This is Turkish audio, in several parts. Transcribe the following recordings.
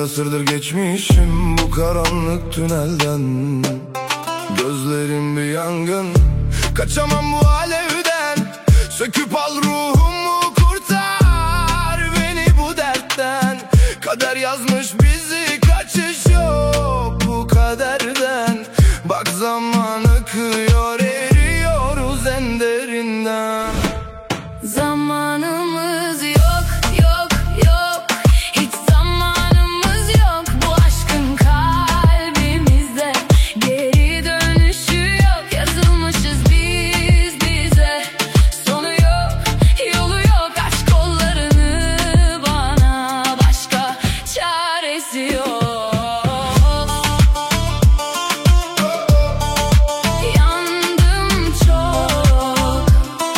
asırdır geçmişim bu karanlık tünelden. Gözlerim bir yangın, kaçamam bu alevden. Söküp al ruhumu, kurtar beni bu dertten. Kader yazmış bizi, kaçış yok bu kaderden. Bak zaman akıyor, eriyoruz en derinden. Zamanımız yok, yok, yok. Hiç zamanımız yok. Bu aşkın kalbimizde geri dönüşü yok. Yazılmışız biz bize. Sonu yok, yolu yok. Aç kollarını bana, başka çaresi yok. Yandım çok.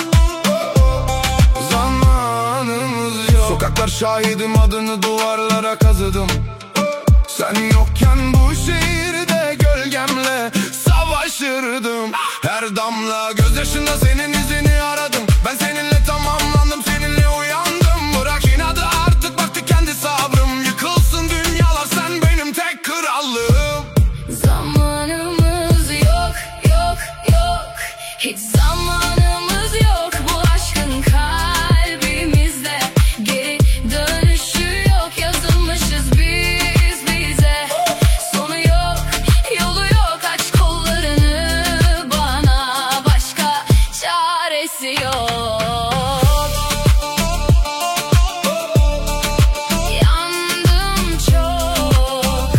Sokaklar şahidim, adını duvarlara kazıdım. Sen yokken bu şehirde gölgemle savaşırdım. Her damla gözyaşında senin izini aradım. Ben seninle tamamlandım, seninle uyandım. Bırak inadı artık, baktı kendi sabrım. Yıkılsın dünyalar, sen benim tek krallığım. Zamanımız yok, yok, yok. Hiç zamanımız yok. Bu aşkın kalbimizde geri dönüşü yok. Yazılmışız biz bize. Sonu yok, yolu yok. Aç kollarını bana, başka çaresi yok. Yandım çok.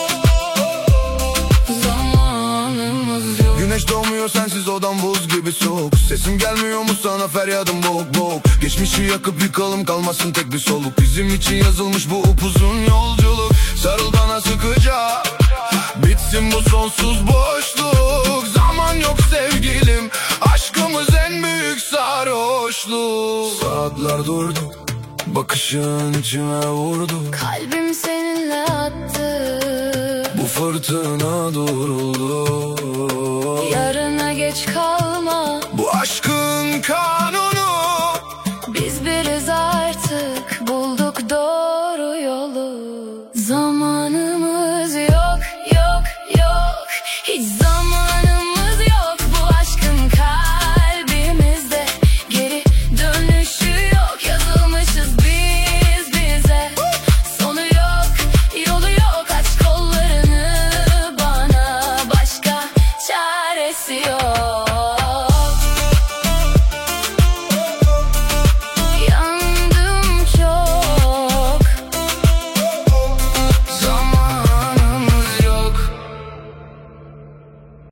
Zamanımız yok. Güneş doğmuyor sensiz, odam buz gibi soğuk. Sesim gelmiyor mu sana, feryadım boğuk boğuk. Geçmişi yakıp yıkalım, kalmasın tek bir soluk. Bizim için yazılmış bu upuzun yolculuk. Sarıl bana sıkıca, bitsin bu sonsuz boşluk. Zaman yok sevgilim, aşkımız en büyük sarhoşluk. Saatler durdu, bakışın içime vurdu. Kalbim seninle attı. Bu fırtına duruldu. Yarına geç kalma. Bu aşkın kanunu. Biz biriz artık, bulduk doğru yolu. Zamanımız yok, yok, yok. Hiç zamanımız yok. Bu aşkın kalbimizde geri dönüşü yok. Yazılmışız biz bize. Sonu yok, yolu yok. Aç kollarını bana, başka çaresi yok.